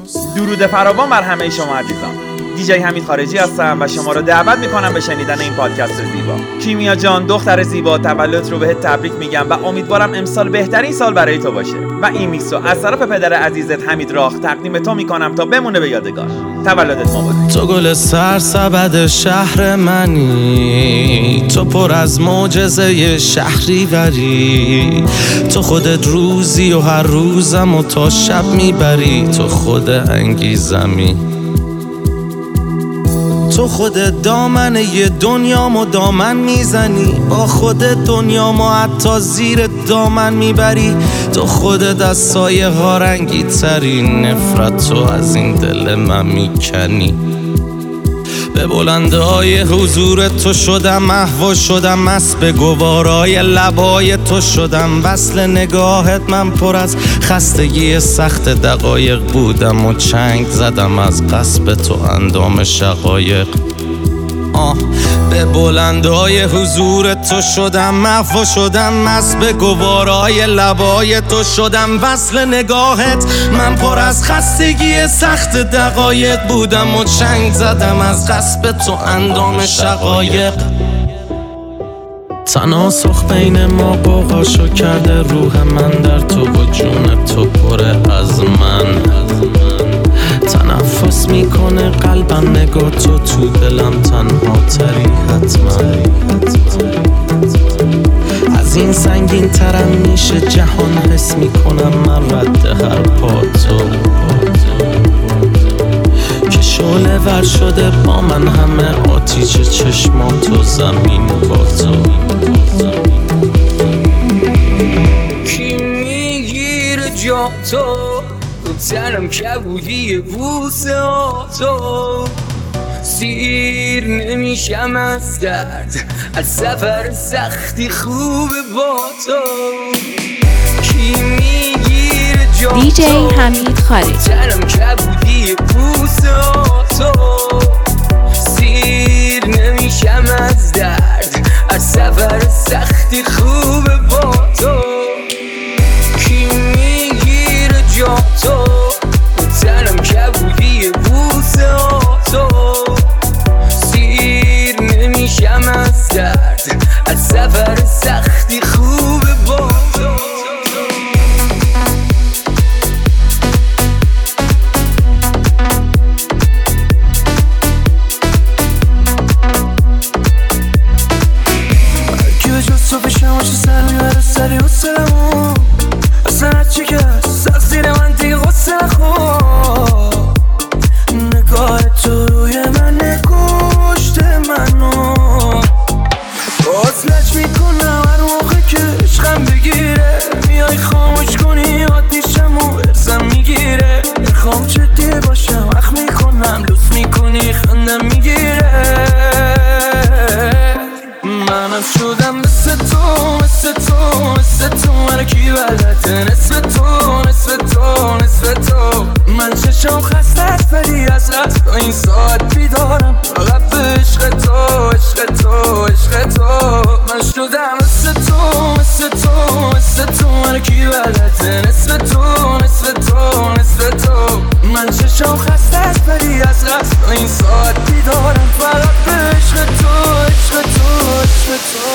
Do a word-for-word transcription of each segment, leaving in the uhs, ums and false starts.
درود فراوان بر همه شما عزیزان. دیجی حمید خارجی هستم و شما رو دعوت میکنم به شنیدن این پادکست زیبا. کیمیا جان دختر زیبا، تولدت رو بهت تبریک میگم و امیدوارم امسال بهترین سال برای تو باشه و این میکس رو از طرف پدر عزیزت حمید راخ تقدیم تو میکنم تا بمونه به یادگار. تولدت مبارک. تو گل سرسبد شهر منی، تو پر از معجزه شهری وری، تو خودت روزی و هر روزم و تا شب میبری، تو خود انگیزمی، تو خودت دامن یه دنیامو دامن میزنی، با خودت دنیامو حتی زیر دامن میبری، تو خودت از سایه ها رنگی تری، نفرت تو از این دل من میکنی. به بلندهای حضور تو شدم محو شدم، مست به گوارای لبای تو شدم، وصل نگاهت من پر از خستگی سخت دقایق بودم و چنگ زدم از قصب تو اندام شقایق. آه به بلندهای حضور تو شدم محو شدم، مست به گوارای لبای تو شدم، وصل نگاهت من پر از خستگی سخت دقایق بودم و چنگ زدم از قصب تو اندام شقایق. تناسخ بین ما بغاشو کرده روح من در تو و جون تو پره از من، تنفس میکنه قلبم نگاه تو تو دلم تنها تری حتما، از این سنگین ترم میشه جهان، حس میکنم من رد هر پا تو که شعله ور شده با من همه آتیش چشمات و زمین با تو. کی میگیره جا تو تنم کبودی بوسه ها تو، سیر نمیشم از درد از سفر سختی خوب با تو. کی میگیره جا دیجی حمید خارجی، تنم کبودی بوسه ها تو، سیر نمیشم از درد از سفر سختی خوب با تو. کی میگیره جا تو تنم کبودی بوسه ها تو، سیر نمیشم از درد از سفر سختی خوب با تو. هرکی به جز تو پیشم باشه سر میبره سری و سلمون، اصلا هرچی که هست زیر من دیگه غصه نخور، نگاه تو روی من نگوشته منو، باز لج میکنم هر موقع که عشقم بگیره، میای خاموش کنی آتیشم و ارزم میگیره، میخوام جدی باشم وقت میکنم لوس میکنی خندم میگیره، منم شدم مثل تو مثل تو مثل تو، من کی بلده نصف تو نصف تو نصف تو، من چشم خسته است ولی از رفت تا این ساعت بیدارم، فقط به عشق تو عشق تو عشق تو، من شدم مثل تو مثل تو مثل تو، من کی بلده نصف تو نصف تو نصف تو، من چشم خسته است ولی از رفت تا این ساعت بیدارم، فقط به عشق تو عشق تو عشق تو.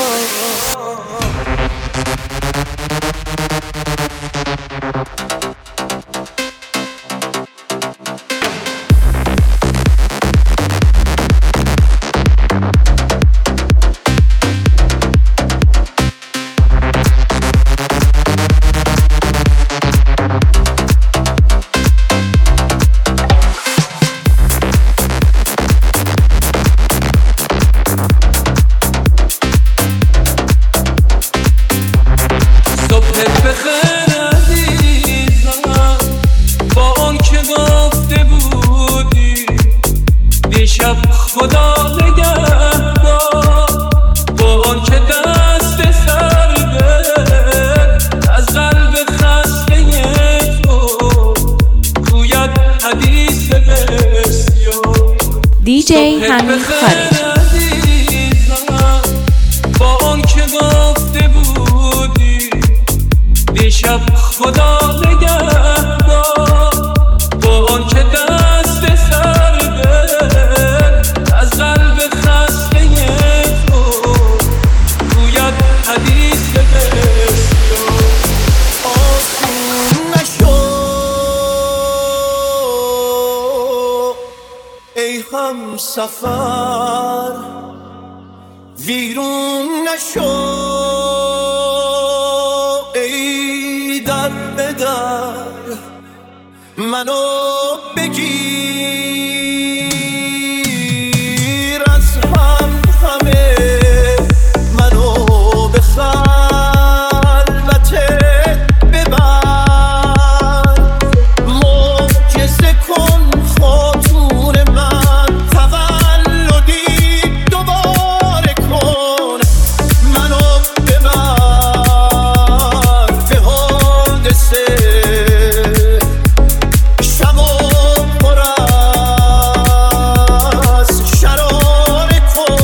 دیجی حمید خارجی، با اون که گفته بودی دیشب خدا نگهدار، با اون که هم سفر ویرون نشو ای در به در منو بگیر از هم همه منو به خلوتت ببر معجزه کن خاتون من تولدی دوباره کن منو ببر به حادثه شبو پر از شراره کن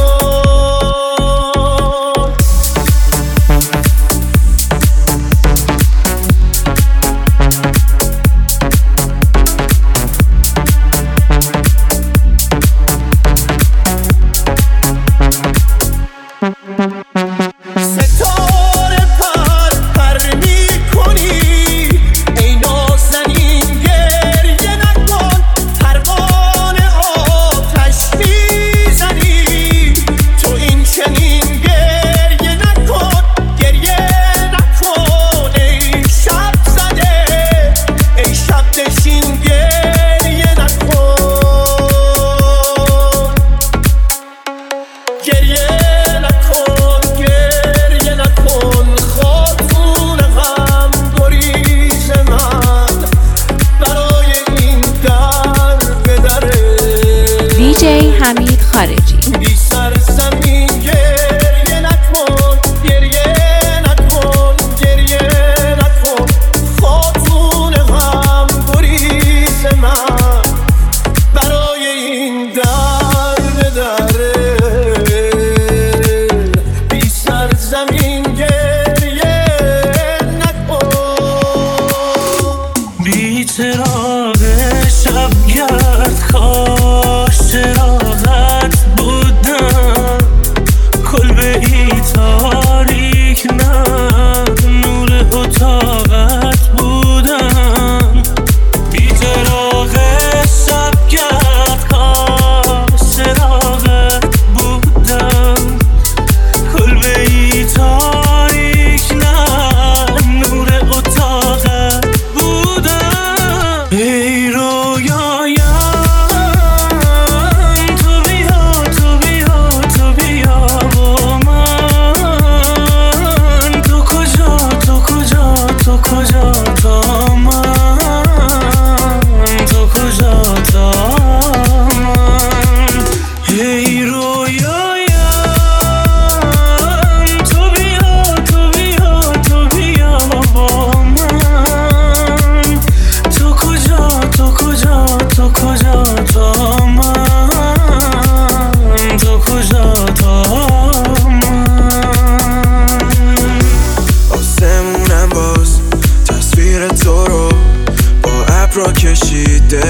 ستاره پر پر میکنی ای نازنین گریه نکن پروانه آتش میزنی تو این چنین گریه نکن گریه نکن ای شب زده ای شب نشین گریه نکن گریه نکن گریه نکن خاتون غم گریز من برای این در به دره دی جی حمید خارجی. بی سر زمین گریه نکن گریه نکن گریه نکن خاتون غم گریز من برای این در به دره بی سر زمین گریه نکن بی چراغ شبگرد کاش چراغت بودم کلبه ای تاریک نه نور اتاقت بودم بی چراغ شبگرد کاش چراغت بودم کلبه ای تاریک نه نور اتاقت بودم ای رویایم تو بیا تو بیا تو بیا با من تو کجا تو کجا تو کجا تا من تو کجا تا من ای رویایم تو بیا تو بیا تو بیا با من تو کجا تو کجا تو کجا تا من تو کجا تا من آسمونم باز تصویر تو رو با ابرا کشیده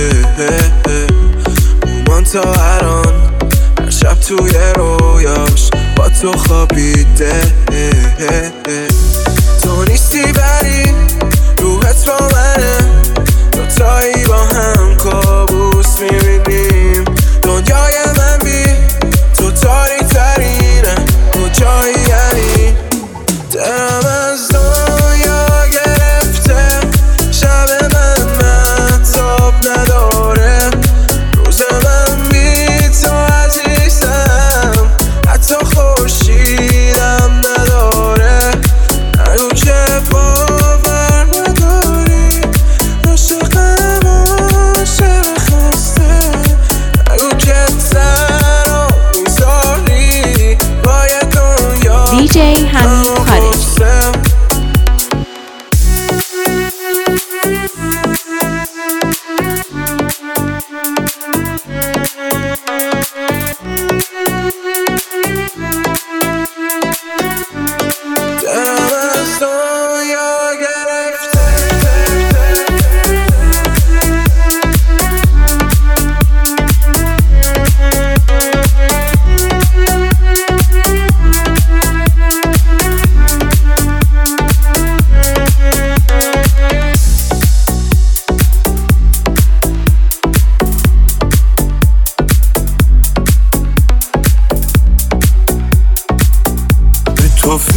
اومان تا الان هر شب توی رویاش با تو خوابیده تو نیستی ولی روحت با منه دوتایی با هم کابوس میبینیم دنیای من بی تو تاریک ترینه کجایی یعنی دلم از دنیا گرفته شب من مهتاب نداره روز من بی تو عزیزم حتی خورشیدم نداره نگو که باور نداری عاشقم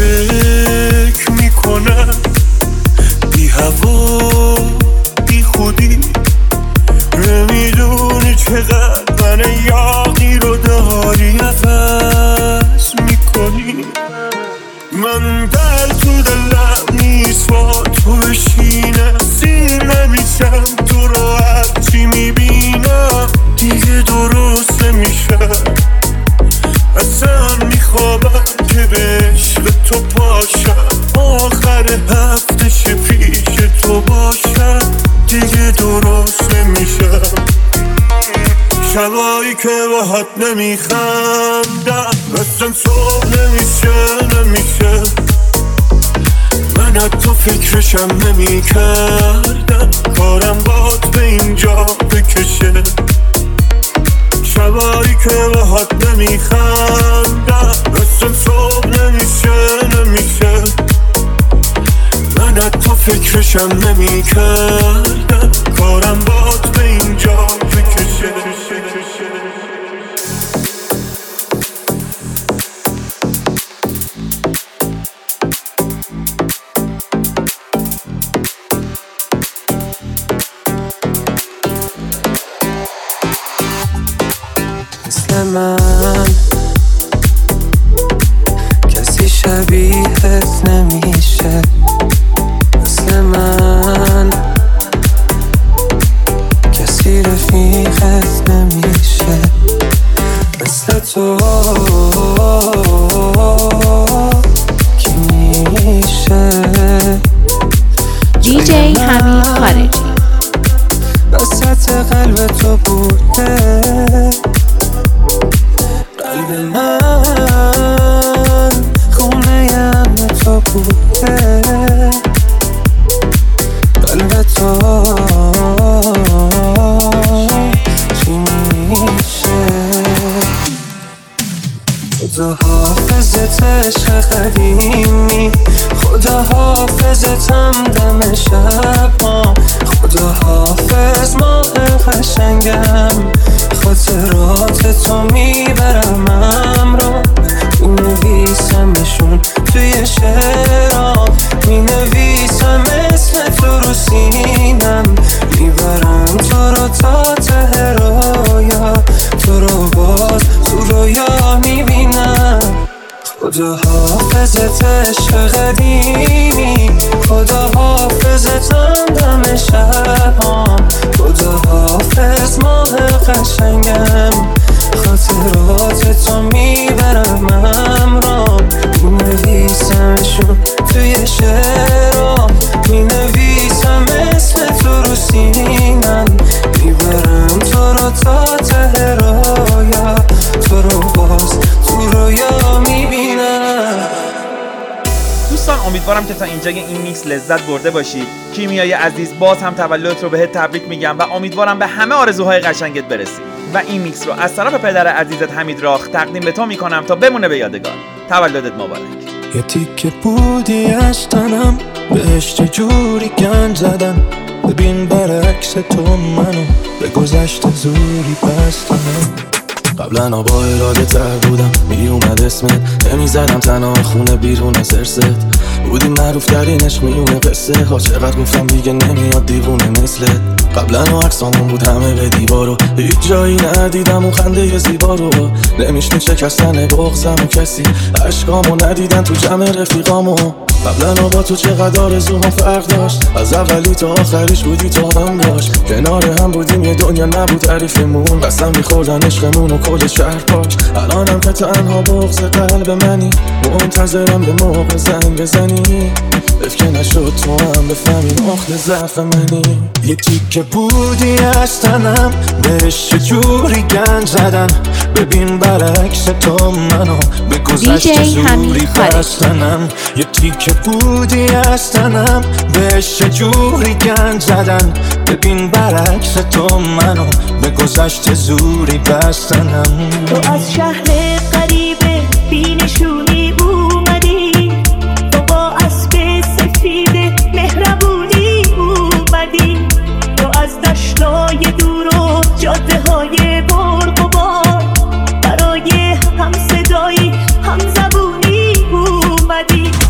فکر میکنم بی هوا بی خودی نمیدونی چقدر من یاقی رو داری عوض میکنی من دل تو دلم نیست با تو بشینم سیر نمیشم تو رو هرچی میبینم دیگه درست نمیشم اصلا میخوابم که به عشق تو پاشم آخر هفتش پیش تو باشم دیگه درست نمیشم شبایی که باهات نمیخندم اصلا صبح نمیشه نمیشه من حتی فکرشم نمیکردم کارم باد به اینجا بکشه شبایی که باهات نمیخندم اصلا صبح نمیشه نمیشه من حتی فکرشم نمیکردم کارم باد به اینجا بکشه مثل من کسی شبیهت نمیشه مثل من کسی رفیقت نمیشه مثل تو کی میشه دی جی حمید خارجی وسط قلب تو بوده قلب من خونه ام تو بوده قلب تو چی میشه خدا حافظت عشق قدیمی خدا حافظتم دم شب ما خدا حافظ ماه قشنگم خاطرات تو میبرم امرو مینویسمشون توی شعرام مینویسم اسم تو رو سینم میبرم تو رو تا ته رویا تو رو باز تو رویا میبینم خدا حافظت عشق قدیمی خدا حافظتم دم شبام خدا حافظ ماه قشنگم خاطرات تو میبرم امرام مینویسمشون توی شعرام مینویسم اسم تو رو سینم میبرم تو رو تا ته رویا تو رو باز تو رویا میبینم دوستان امیدوارم که تا اینجای این میکس لذت برده باشید. کیمیای عزیز باز هم تولدت رو بهت تبریک میگم و امیدوارم به همه آرزوهای قشنگت برسی و این میکس رو از طرف پدر عزیزت حمید راخ تقدیم به تو میکنم تا بمونه به یادگار. تولدت مبارک. یه تیکه بودی از تنم بهش چه جوری گند زدم ببین برعکس تو منو به گذشته زوری بستنم قبلا با اراده تر بودم می اومد اسمت نمی زدم تنها خونه بیرون سرست بودی معروف ترین عشق میونه قصه ها چقدر گفتم دیگه نمیاد دیوونه مثلت قبلا و عکسامون بود همه به دیوارو هیچ جایی ندیدم اون خنده زیبا رو نمیشنی شکستن بغضم و کسی عشقامو ندیدن تو جمع رفیقامو قبلا با تو چقدر آرزوها فرق داشت از اولی تا آخریش بودی تو هم باش کنار هم بودیم یه دنیا نبود تعریفمون قسم میخوردن عشقمون و کل شهر پاک الانم که تنها بغض قلب منی منتظرم به موقع زنگ بزنی اف که نشد تو هم بفهمی نقطه ضعف منی یه تیکه بودی از تنم بهش چجوری گند زدن ببین برعکس تو منو به گذشته زوری بستنم یه تیکه بودی از تنم بهش چجوری گند زدن ببین برعکس تو منو به گذشته زوری بستنم تو از شهر غریبه بی نشونی اومدی تو با اسب سفید مهربونی اومدی تو از دشتای دور و جاده های برق و بار برای هم صدایی هم زبونی اومدی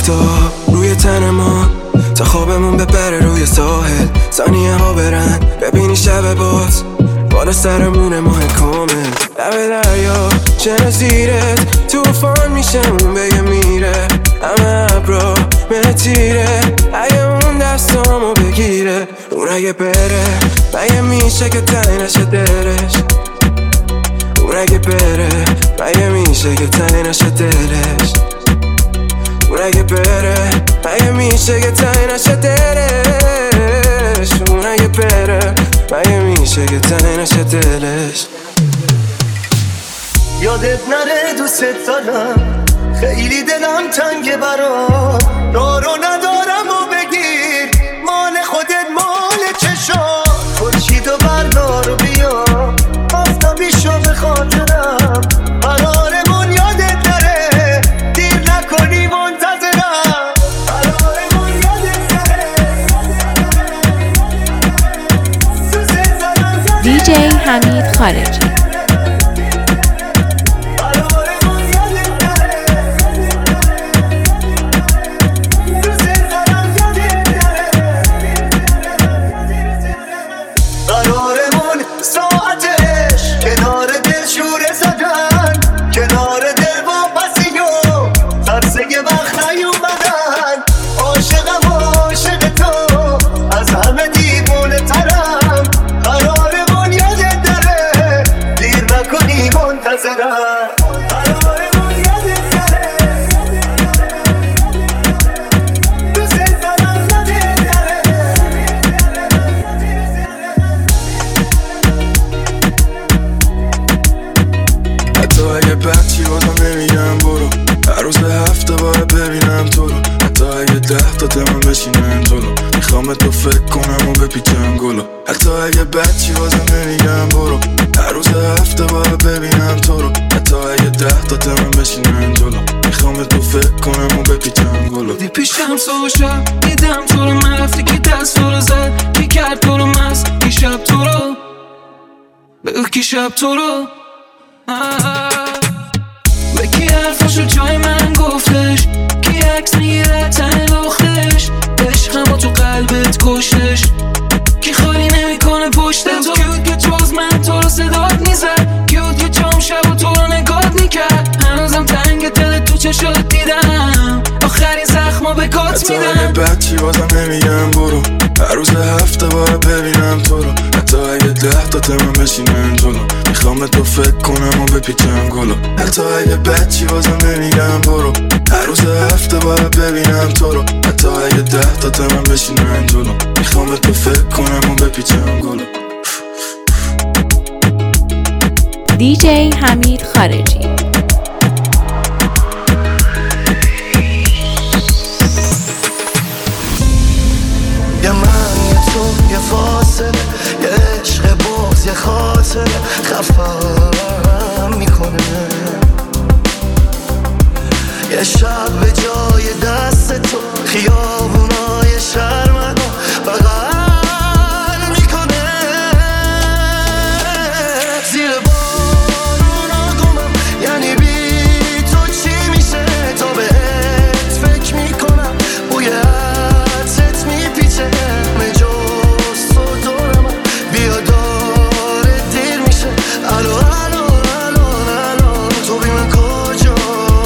آفتاب روی تن ما تا خوابمون بپره روی ساحل، ثانیه ها برن ببینی شب باز بالا سرمون ماه کامل، لب دریا چه زیرت توفان میشه اون بگه میره، همه ابرا به تیره اگه اون دستامو بگیره، اون اگه بره مگه میشه که تنگ نشه دلش، اون اگه بره مگه میشه که تنگ نشه دلش، اون اگه بره مگه میشه که تنگ نشه دلش، اون اگه بره مگه میشه که تنگ نشه دلش. یادت نره دوست دارم خیلی دلم تنگه برام، راه رو ندارم و بگیر مال خودت مال چشام، خورشید و بردار و بیا آفتابی شو به خاطرم، قرارمون یادت نره دیر نکنی منتظرم، قرارمون یادت نره. دی جی حمید خارجی. تو فکر کنم و بپیچم گلو، حتی اگه بد چی بازم نمیگم برو، هر روز هفته باید ببینم تو رو، حتی اگه ده تا تمام بشینم جلو، میخوام تو فکر کنم و بپیچم گلو. دی پیشم سوشم دیدم تو رو، من رفتی که دست تو رو زد، کی کرد تو رو مست، کی شب تو رو بگو کی شب تو رو به کی حرفاشو جای من گفتش، کی عکس میگیره تن لختش، عشقمو تو قلبت کشتش، کی خالی نمیکنه پشت تو، کیود که جز من تو رو صدات میزد، کیود که جام شب و تو رو نگات میکرد، هنوزم تنگ دل تو چشات دیدم، آخرین زخمو به کات میدم، حتی اگه بد چی بازم نمیگم برو، هر روز هفته باید ببینم تو رو، حتی اگه ده تا تمام بشینم جلو، میخوام تو فکر کنم و بپیچم گلو، حتی اگه بد چی بازم نمیگم برو، هر روز هفته باید ببینم تو رو، حتی اگه ده تا تمام بشینم جلو، میخوام تو فکر کنم و بپیچم گلو. دی جی حمید خارجی. یه من یه تو یه فاصله، یه عشق باز یه خاطره خفم میکنه، یه شب به جای دست تو خیابونای شهر منو بغل میکنه، زیر بارونا گمم یعنی بی تو چی میشه، تا بهت فکر میکنم بوی عطرت میپیچه، همه جز تو دور من بیا داره دیر میشه، الو الو الو الو تو بی من کجایی،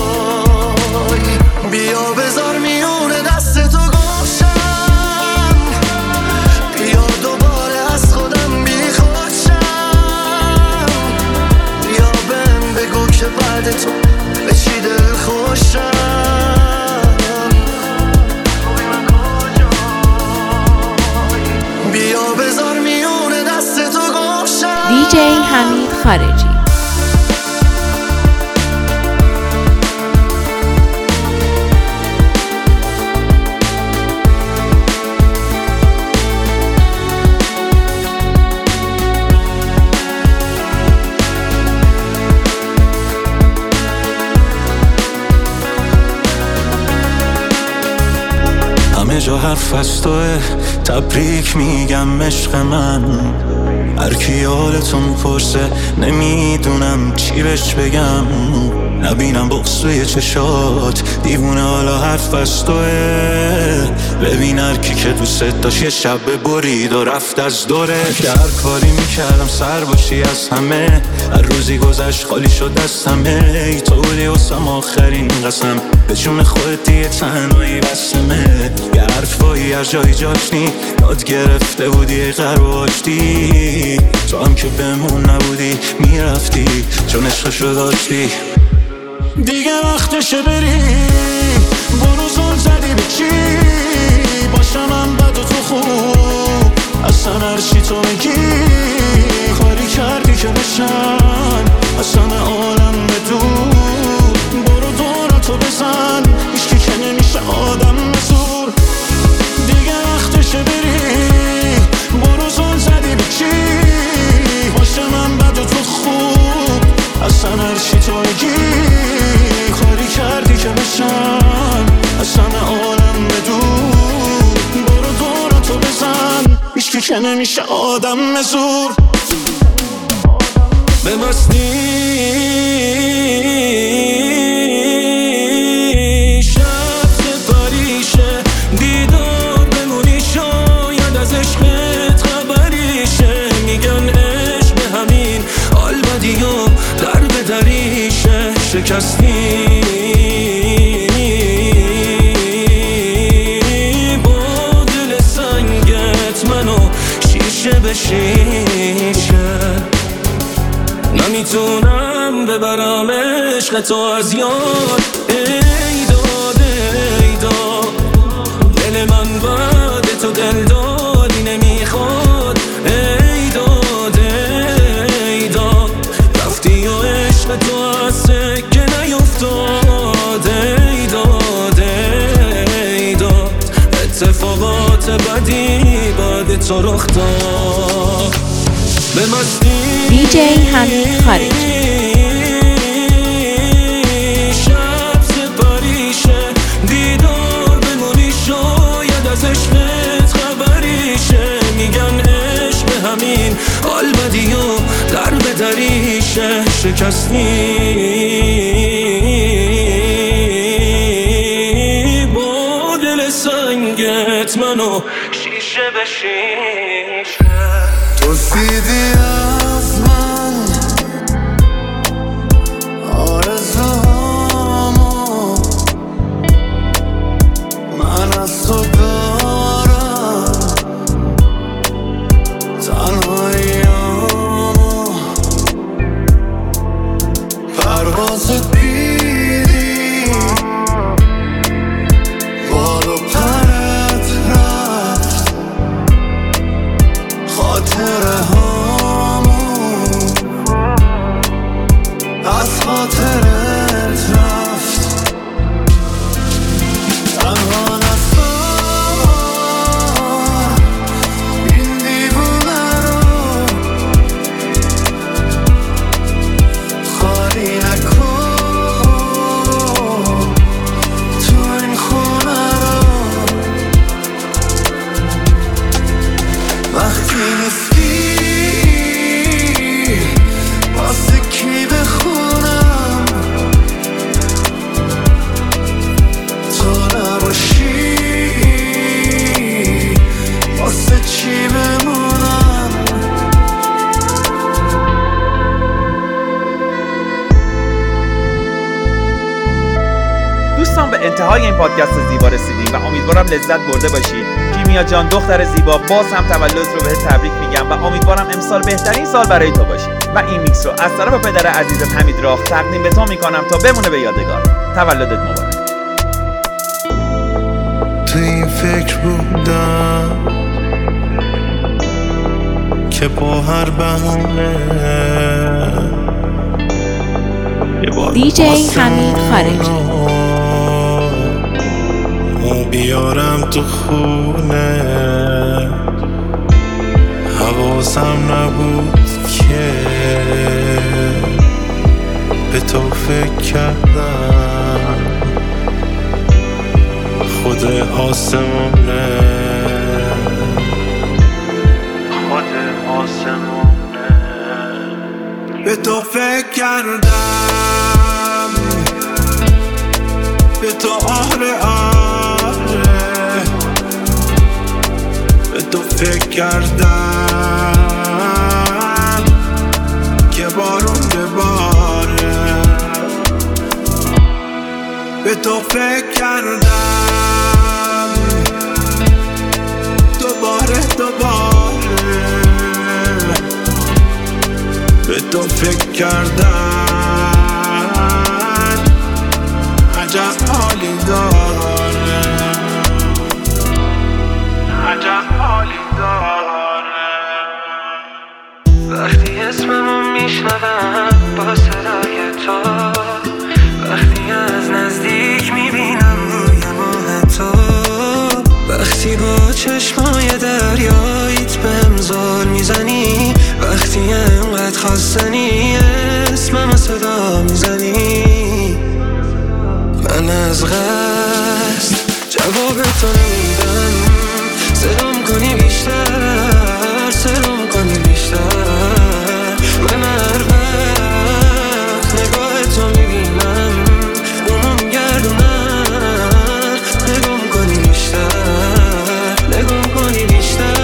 بیا بذار میونه دست تو گمشم، بیا دوباره از خودم بی خودشم، بیا بهم بگو که بعد تو به چی دل خوشم، بیا بذار میونه دست تو گمشم. دی جی حمید خارجی. همه جا حرف از توه، تبریک میگم عشق من. هر کی حالتون پرسه نمیدونم چی بهش بگم، نبینم بغض توی چشات دیوونه، حالا حرف از توه. ببین هر کی که دوست داشت یه شب برید و رفت از دوره، که هر کاری میکردم سر باشی از همه، هر روزی گذشت خالی شد دستمه. ای تو بودی واسم آخرین قسم، به جون خودت دیگه تنهایی بسمه. یه حرفایی هر جایی جاش نی، یاد گرفته بودی غرب و آشتی، تو هم که بمون نبودی میرفتی چون عشقشو داشتی. دیگه وقتشه بری، برو زل زدی به چی، باشم من بد و تو خوب، اصلا هرچی تو میگی کاری کردی که بشن اصلا عالم بدون. برو دورتو بزن، هیچکی که نمیشه آدم بزور. دیگه وقتشه بری، برو زل زدی به چی، باشه من بد و تو خوب، اصلا هرچی تو میگی کاری کردی که بشن اصلا عالم بدون. برو دورتو بزن، هیچکی که نمیشه آدم بزور. به مستی شب سپریشه، دیدار بمونی شاید از عشقت خبریشه. میگن عشق به همین حال بدی و در به دریشه، شکستی با دل سنگت منو شیشه به شیشه. نمیتونم ببرم عشق تو از یاد، ای داد ای داد دل من بعد تو دل دادی نمیخواد. ای داد ای داد رفتی و عشق تو از سکه نیفتاد. ای داد ای داد اتفاقات بدی بعد تو رخ داد. به مستی دی جی حمید خارجی. شب سپریشه، دیدار بمونی شاید از عشقت خبریشه. میگن عشق به همین حال بدی و در به دریشه، شکستی با دل سنگت منو شیشه به شیشه. دزدیدی از من آرزوهامو، من از تو دارم تنهاییامو. پرواز دیدی بال و پرت رفت، خاطره هامون از خاطرت رفت. تنها نذار این دیوونه رو خالی نکن تو این خونه رو. وقتی نیستی واسه کی بخونم، تو نباشی واسه چی بمونم. دوستان به انتهای این پادکست زیبا رسیدیم و امیدوارم لذت برده باشید. کیمیا جان دختر زیبا، باز هم تولد رو بهت تبریک میگم و امیدوارم امسال بهترین سال برای تو باشه. و این میکس رو از طرف پدر عزیزت حمید راخ تقدیم به تو میکنم تا بمونه به یادگار. تولدت مبارک. تو این فکر بودم که با هر بهونه دی جی حمید خارجی. بیارم تو خونه، حواسم نبود که به تو فکر کردم. خود آسمونه خود آسمونه به تو فکر کردم به تو آره آره به تو فکر کردم که بارون بباره به تو فکر کردم دوباره دوباره به تو فکر کردم عجب حالی داره عجب حالی داره وقتی اسممو میشنوم با صدای تو وقتی از نزدیک میبینم روی ماه تو وقتی با چشمای دریاییت بهم زل میزنی وقتی انقدر خواستنی اسمم صدا میزنی من از قصد جواب تو میدم صدام کنی بیشتر صدام کنی بیشتر من هر وقت نگاه تو میبینم بومم گردونم نگام کنی بیشتر نگام کنی بیشتر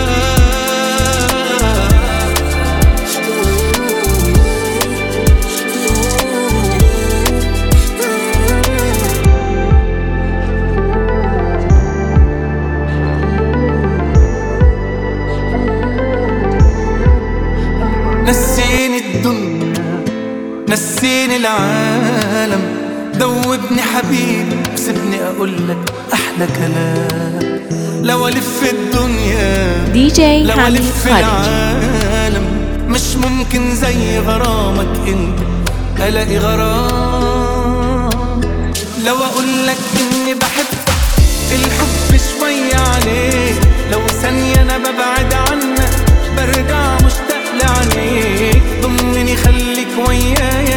نسيني الدنيا نسيني العالم دوبني حبيبي سيبني اقولك احلى كلام لو الف الدنيا دی جی لو حمید الف خارجی. العالم مش ممكن زي غرامك انت الاقي غرام لو اقولك اني بحبك الحب شوية عليك لو ثانية انا ببعد عنك برجع مشتاق لعينيك ضمني خليك ويايا